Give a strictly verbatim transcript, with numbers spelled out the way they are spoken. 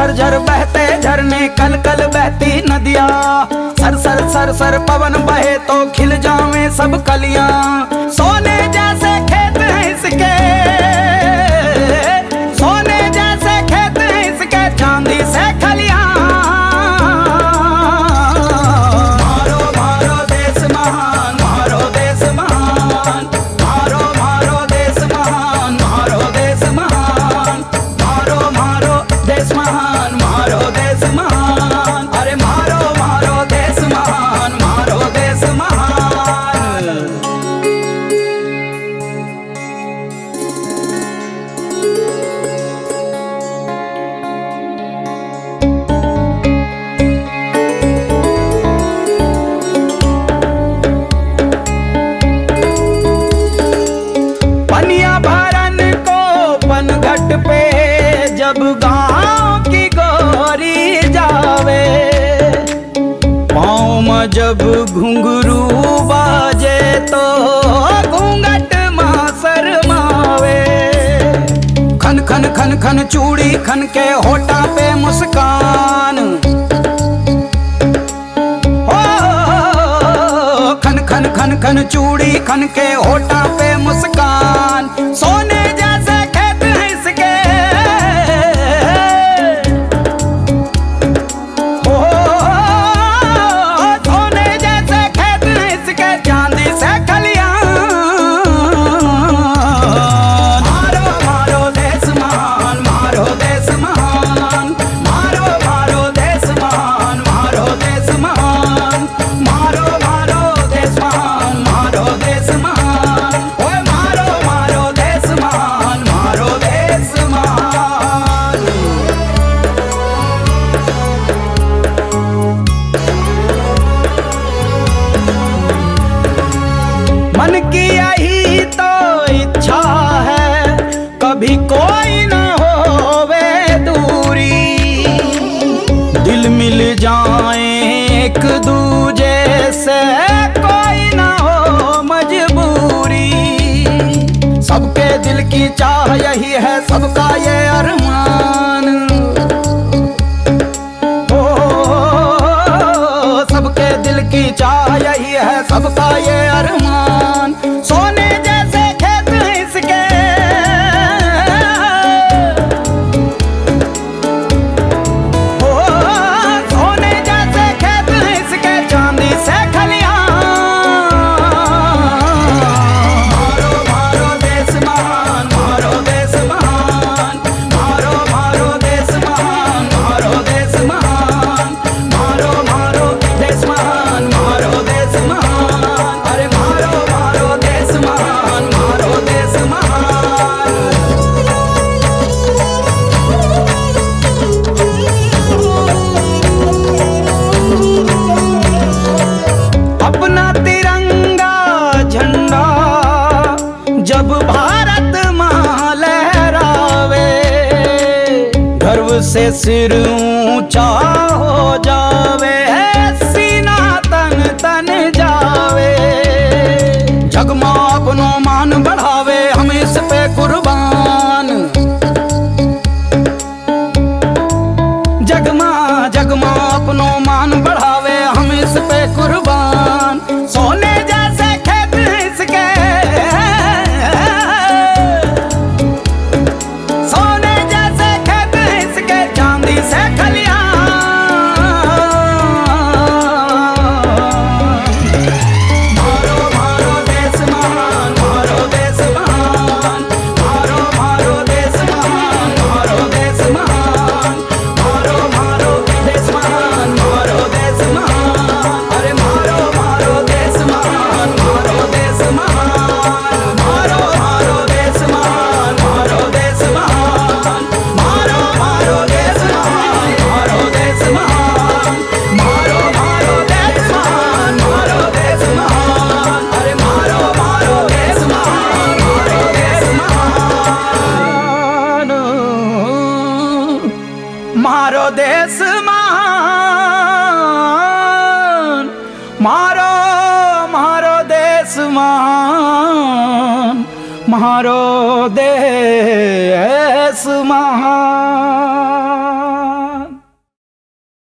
झर बहते झरने, कल कल बहती नदियाँ। सर सर सर सर पवन बहे तो खिल जावे सब कलियां। सोने जैसे खेत हैं इसके, सोने जैसे खेत हैं इसके, चांदी से खलियां। मारो मारो देश महान, मारो देश महान, मारो मारो देश महान, मारो देश महान, मारो मारो देश महान, मारो देश महान, अरे मारो मारो देश महान, मारो देश महान। पनिया भरन को पनघट पे जब गाँव की गोरी जावे, पाँव में जब घुंघरू बाजे तो घूंघट माँ शरमावे। खन खन खन खन चूड़ी खन के होठा पे मुस्कान, ओ खन खन खन खन चूड़ी खन के होठा पे मुस्कान। सोने जैसे खेत हैं इसके, ओ सोने जैसे खेत हैं इसके, चांदी से खलियां। मारो मारो देश महान, मारो देश महान, मारो मारो देश महान, मारो देश महान, मारो मारो देश महान, मारो देश महान, ओए मारो मारो देश महान, मारो देश महान। मन की यही तो इच्छा है, कभी कोई न होवे दूरी। दिल मिल जाए एक दूजे से, कोई न हो मजबूरी। सबके दिल की चाह यही है, सबका ये अरमान। ओ सबके दिल की चाह यही है, सबका ये अरमान। सोने जैसे खेत हैं इसके, ओ सोने जैसे खेत हैं इसके, चांदी से खलियां। मारो मारो देश महान, मारो देश महान, मारो मारो देश महान, मारो देश महान, मारो मारो देश महान, मारो देश महान, अरे मारो मारो देश महान, मारो देश महान। अपना तिरंगा झंडा जब भारत मां लहरावे, गर्व से सिर ऊंचा हो जावे, सीना तन तन जावे। जगमा अपनो मान बढ़ावे, हम इस पे कुर्बान। जगमा जगमा अपनो मान बढ़ावे, हम इस पे कुर्बान। सोने जैसे खेत हैं इसके, सोने जैसे खेत हैं इसके, चांदी से खलियां। मारो मारो देश महान, मारो देश महान, मारो मारो देश महान, मारो देश महान, मारो मारो देश महान, मारो देश महान, अरे मारो मारो देश महान, मारो देश महान, मारो मारो देश महान, मारो देश महान, मारो मारो देश महान, मारो देश महान, मारो मारो देश महान, मारो देश महान, अरे मारो मारो देश महान, मारो देश महान, मारो देश महान, मारो मारो देश महान, मारो देश महान।